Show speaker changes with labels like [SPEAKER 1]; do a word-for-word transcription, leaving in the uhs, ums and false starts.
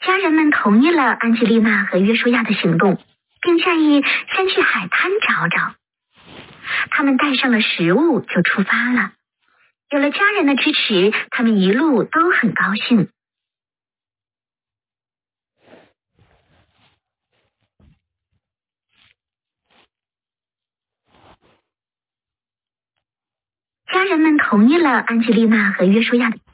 [SPEAKER 1] 家人们同意了安吉丽娜和约书亚的行动，并建议先去海滩找找。他们带上了食物就出发了。有了家人的支持，他们一路都很高兴。家人们同意了安吉丽娜和约书亚的